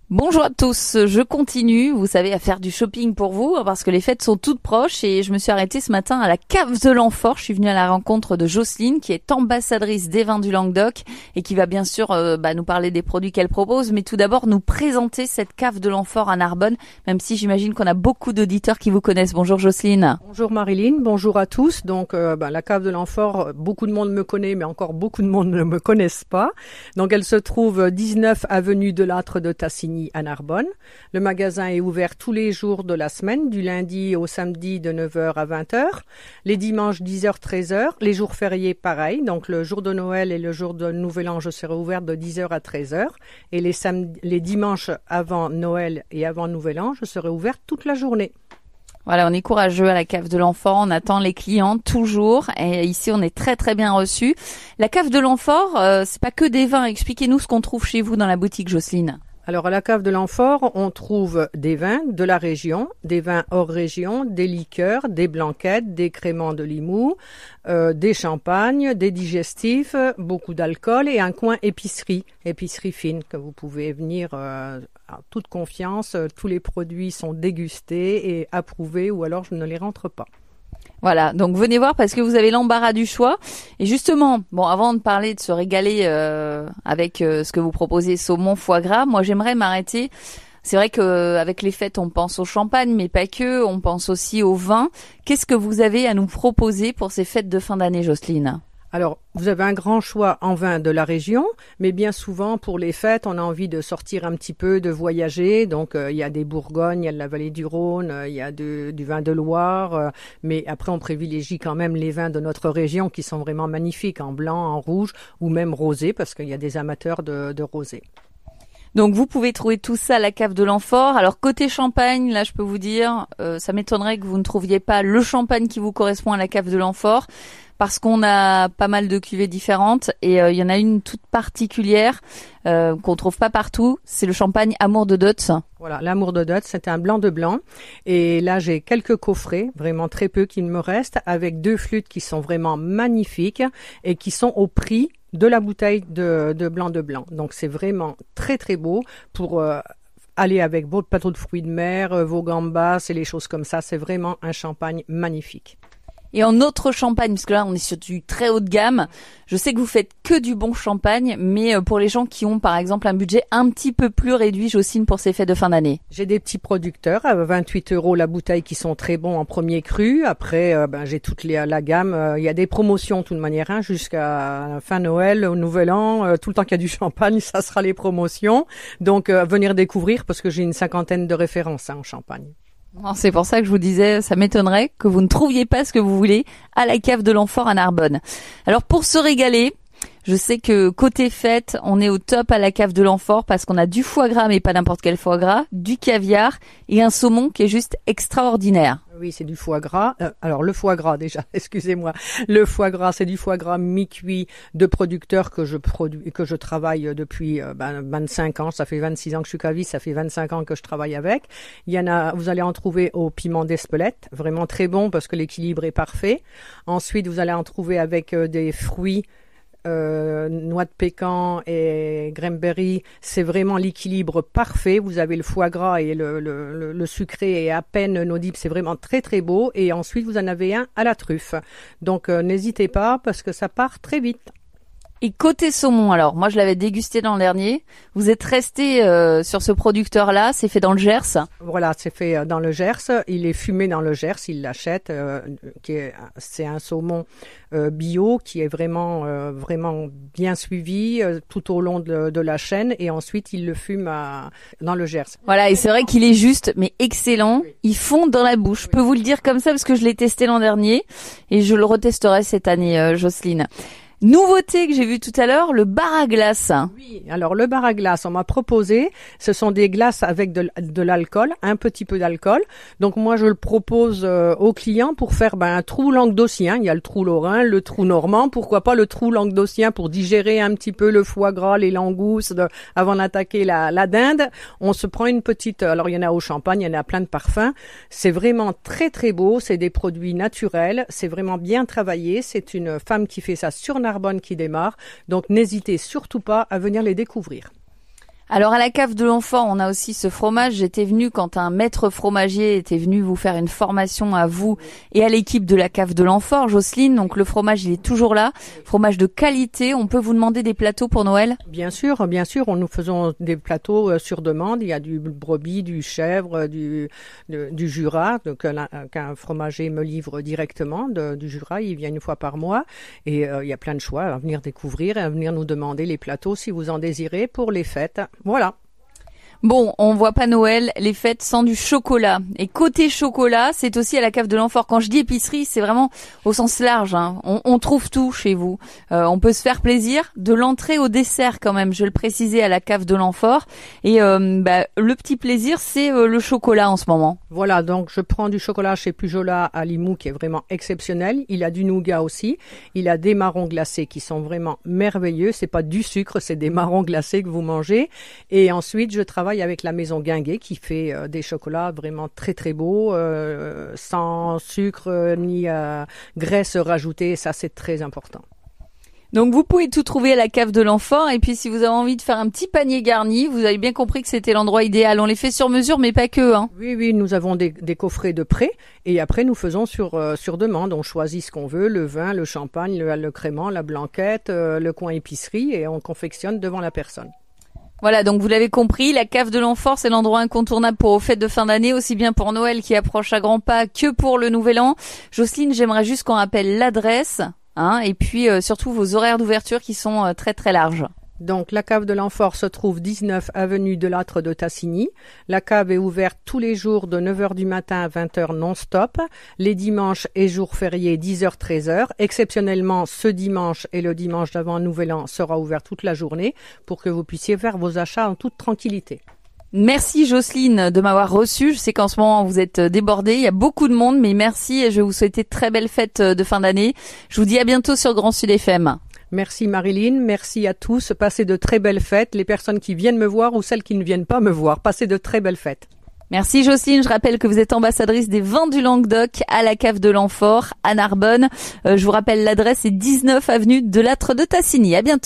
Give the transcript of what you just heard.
Bonjour à tous, je continue, vous savez, à faire du shopping pour vous, parce que les fêtes sont toutes proches et je me suis arrêtée ce matin à la cave de l'Amphore. Je suis venue à la rencontre de Jocelyne, qui est ambassadrice des vins du Languedoc et qui va bien sûr nous parler des produits qu'elle propose, mais tout d'abord nous présenter cette cave de l'Amphore à Narbonne, même si j'imagine qu'on a beaucoup d'auditeurs qui vous connaissent. Bonjour Jocelyne. Bonjour Marilyn, bonjour à tous. Donc la cave de l'Amphore, beaucoup de monde me connaît, mais encore beaucoup de monde ne me connaissent pas. Donc elle se trouve 19 avenue de Lattre de Tassigny à Narbonne. Le magasin est ouvert tous les jours de la semaine, du lundi au samedi de 9h à 20h, les dimanches 10h 13h, les jours fériés pareil, donc le jour de Noël et le jour de Nouvel An je serai ouverte de 10h à 13h et les dimanches avant Noël et avant Nouvel An je serai ouverte toute la journée. Voilà, on est courageux à la cave de l'Amphore, on attend les clients toujours et ici on est très très bien reçus. La cave de l'Amphore, c'est pas que des vins, expliquez-nous ce qu'on trouve chez vous dans la boutique Jocelyne. Alors à la cave de l'Amphore, on trouve des vins de la région, des vins hors région, des liqueurs, des blanquettes, des créments de Limoux, des champagnes, des digestifs, beaucoup d'alcool et un coin épicerie fine que vous pouvez venir à toute confiance. Tous les produits sont dégustés et approuvés ou alors je ne les rentre pas. Voilà, donc venez voir parce que vous avez l'embarras du choix. Et justement, avant de parler de se régaler avec ce que vous proposez, saumon, foie gras, moi j'aimerais m'arrêter. C'est vrai qu'avec les fêtes, on pense au champagne, mais pas que, on pense aussi au vin. Qu'est-ce que vous avez à nous proposer pour ces fêtes de fin d'année, Jocelyne ? Alors, vous avez un grand choix en vin de la région, mais bien souvent, pour les fêtes, on a envie de sortir un petit peu, de voyager. Donc, il y a des Bourgognes, il y a de la vallée du Rhône, il y a du vin de Loire. Mais après, on privilégie quand même les vins de notre région qui sont vraiment magnifiques, en blanc, en rouge ou même rosé, parce qu'il y a des amateurs de rosé. Donc vous pouvez trouver tout ça à la cave de l'Amphore. Alors côté champagne, là je peux vous dire, ça m'étonnerait que vous ne trouviez pas le champagne qui vous correspond à la cave de l'Amphore, parce qu'on a pas mal de cuvées différentes et il y en a une toute particulière qu'on trouve pas partout, c'est le champagne Amour de Deutz. Voilà, l'Amour de Deutz, c'est un blanc de blanc et là j'ai quelques coffrets, vraiment très peu qui me restent, avec 2 flûtes qui sont vraiment magnifiques et qui sont au prix de la bouteille de blanc de blanc. Donc c'est vraiment très très beau pour aller avec votre plateau de fruits de mer, vos gambas et les choses comme ça. C'est vraiment un champagne magnifique. Et en autre champagne, parce que là on est sur du très haut de gamme, je sais que vous faites que du bon champagne, mais pour les gens qui ont par exemple un budget un petit peu plus réduit, Jocelyne, pour ces fêtes de fin d'année. J'ai des petits producteurs à 28 € la bouteille qui sont très bons en premier cru. Après, j'ai toute la gamme. Il y a des promotions de toute manière jusqu'à fin Noël, au Nouvel An. Tout le temps qu'il y a du champagne, ça sera les promotions. Donc venir découvrir parce que j'ai une 50aine de références en champagne. C'est pour ça que je vous disais, ça m'étonnerait que vous ne trouviez pas ce que vous voulez à la cave de l'Amphore à Narbonne. Alors pour se régaler, je sais que côté fête, on est au top à la cave de l'Amphore parce qu'on a du foie gras, mais pas n'importe quel foie gras, du caviar et un saumon qui est juste extraordinaire. Oui, c'est du foie gras. Alors le foie gras déjà, excusez-moi. Le foie gras, c'est du foie gras mi-cuit de producteurs que je travaille depuis 25 ans. Ça fait 26 ans que je suis caviste, ça fait 25 ans que je travaille avec. Il y en a, vous allez en trouver au piment d'Espelette, vraiment très bon parce que l'équilibre est parfait. Ensuite, vous allez en trouver avec des fruits. Noix de pécan et cranberry, c'est vraiment l'équilibre parfait. Vous avez le foie gras et le sucré et à peine audible, c'est vraiment très très beau. Et ensuite vous en avez un à la truffe. Donc n'hésitez pas parce que ça part très vite. Et côté saumon, alors, moi je l'avais dégusté l'an dernier. Vous êtes resté sur ce producteur-là, c'est fait dans le Gers. Voilà, c'est fait dans le Gers. Il est fumé dans le Gers, il l'achète. C'est un saumon bio qui est vraiment bien suivi tout au long de la chaîne. Et ensuite, il le fume dans le Gers. Voilà, et c'est vrai qu'il est juste, mais excellent. Oui. Il fond dans la bouche. Je peux vous le dire comme ça parce que je l'ai testé l'an dernier et je le retesterai cette année, Jocelyne. Nouveauté que j'ai vue tout à l'heure, le bar à glace. Oui, alors le bar à glace, on m'a proposé, ce sont des glaces avec de l'alcool, un petit peu d'alcool. Donc moi je le propose aux clients pour faire un trou languedocien. Il y a le trou lorrain, le trou normand, pourquoi pas le trou languedocien pour digérer un petit peu le foie gras, les langoustes avant d'attaquer la dinde. On se prend une petite, alors il y en a au champagne, il y en a plein de parfums. C'est vraiment très très beau, c'est des produits naturels, c'est vraiment bien travaillé. C'est une femme qui fait ça sur Narbonne qui démarre, donc n'hésitez surtout pas à venir les découvrir. Alors à la cave de l'Enfort, on a aussi ce fromage. J'étais venue quand un maître fromager était venu vous faire une formation à vous et à l'équipe de la cave de l'Enfort, Jocelyne. Donc le fromage, il est toujours là. Fromage de qualité. On peut vous demander des plateaux pour Noël? Bien sûr. Nous faisons des plateaux sur demande. Il y a du brebis, du chèvre, du Jura. Donc qu'un fromager me livre directement du Jura. Il vient une fois par mois. Et il y a plein de choix à venir découvrir et à venir nous demander les plateaux si vous en désirez pour les fêtes. Voilà. Bon, on voit pas Noël, les fêtes sans du chocolat. Et côté chocolat, c'est aussi à la cave de l'Enfort. Quand je dis épicerie, c'est vraiment au sens large, hein. On trouve tout chez vous. On peut se faire plaisir, de l'entrée au dessert quand même, je le précisais, à la cave de l'Enfort. Et le petit plaisir, c'est le chocolat en ce moment. Voilà, donc je prends du chocolat chez Pujola à Limoux qui est vraiment exceptionnel. Il a du nougat aussi. Il a des marrons glacés qui sont vraiment merveilleux. C'est pas du sucre, c'est des marrons glacés que vous mangez. Et ensuite, je travaille avec la maison Guinguet qui fait des chocolats vraiment très très beaux, sans sucre ni graisse rajoutée. Ça, c'est très important. Donc vous pouvez tout trouver à la cave de l'Enfort. Et puis si vous avez envie de faire un petit panier garni, vous avez bien compris que c'était l'endroit idéal. On les fait sur mesure, mais pas que, hein. Oui, nous avons des coffrets de prêt et après nous faisons sur demande. On choisit ce qu'on veut, le vin, le champagne, le crément, la blanquette, le coin épicerie et on confectionne devant la personne. Voilà, donc vous l'avez compris, la cave de l'Enfort, c'est l'endroit incontournable pour aux fêtes de fin d'année, aussi bien pour Noël qui approche à grands pas que pour le Nouvel An. Jocelyne, j'aimerais juste qu'on rappelle l'adresse, et puis surtout vos horaires d'ouverture qui sont très très larges. Donc la cave de l'Enfort se trouve 19 avenue de Lattre de Tassigny. La cave est ouverte tous les jours de 9h du matin à 20h non-stop. Les dimanches et jours fériés 10h-13h. Exceptionnellement, ce dimanche et le dimanche d'avant Nouvel An sera ouvert toute la journée pour que vous puissiez faire vos achats en toute tranquillité. Merci Jocelyne de m'avoir reçue. Je sais qu'en ce moment vous êtes débordée, il y a beaucoup de monde, mais merci et je vais vous souhaiter très belles fêtes de fin d'année. Je vous dis à bientôt sur Grand Sud FM. Merci Marilyn, merci à tous. Passez de très belles fêtes. Les personnes qui viennent me voir ou celles qui ne viennent pas me voir, passez de très belles fêtes. Merci Jocelyne, je rappelle que vous êtes ambassadrice des vins du Languedoc à la cave de l'Enfort à Narbonne. Je vous rappelle l'adresse est 19 avenue de Lattre de Tassigny. À bientôt.